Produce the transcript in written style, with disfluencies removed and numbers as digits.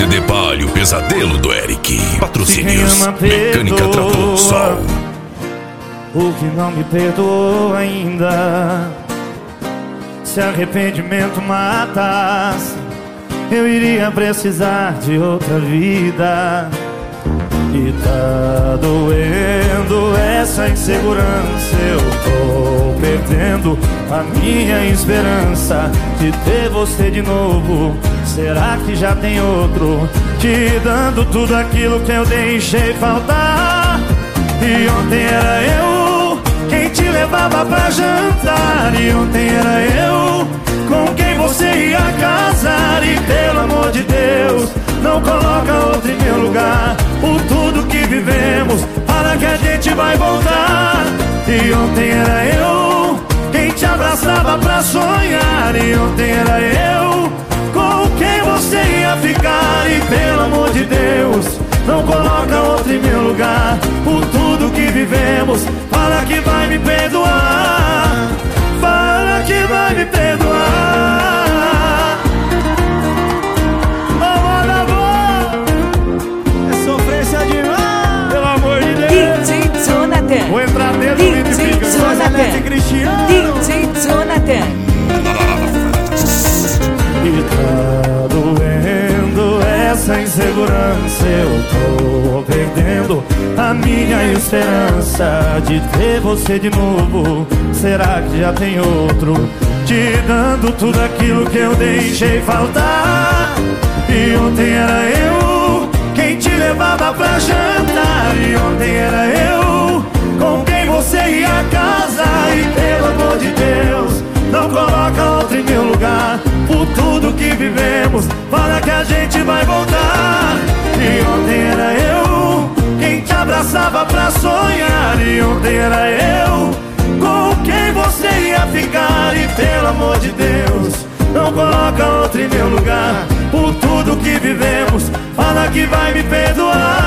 CD Palio, Pesadelo do Eric. Patrocínios Mecânica Trator Sol. O que não me perdoou ainda, se arrependimento matasse, eu iria precisar de outra vida. E tá doendo essa insegurança, eu tô perdendo a minha esperança de ter você de novo. Será que já tem outro te dando tudo aquilo que eu deixei faltar? E ontem era eu quem te levava pra jantar, e ontem era eu com quem você ia casar. E pelo amor de Deus, não coloca outro em meu lugar. Por tudo que vivemos, fala que a gente vai voltar. E ontem era eu quem te abraçava pra sonhar, e ontem era eu com quem você ia ficar. E pelo amor de Deus, não coloca outro em meu lugar. Por tudo que vivemos, fala que vai me perdoar. Fala que vai me perdoar. É sofrência demais, pelo amor de Deus. DJ Jonathan. Vou entrar dentro do DJ Jonathan. Cristiano. DJ Jonathan. E tá doendo essa insegurança, eu tô perdendo a minha esperança de ter você de novo. Será que já tem outro te dando tudo aquilo que eu deixei faltar? E ontem era eu quem te levava pra jantar, e ontem era eu com quem você ia casar. E pelo amor de Deus, não coloca outro em meu lugar. Por tudo que vivemos, fala que a gente vai voltar. E ontem era eu quem te abraçava pra sonhar, e ontem era eu com quem você ia ficar. E pelo amor de Deus, não coloca outro em meu lugar. Por tudo que vivemos, fala que vai me perdoar.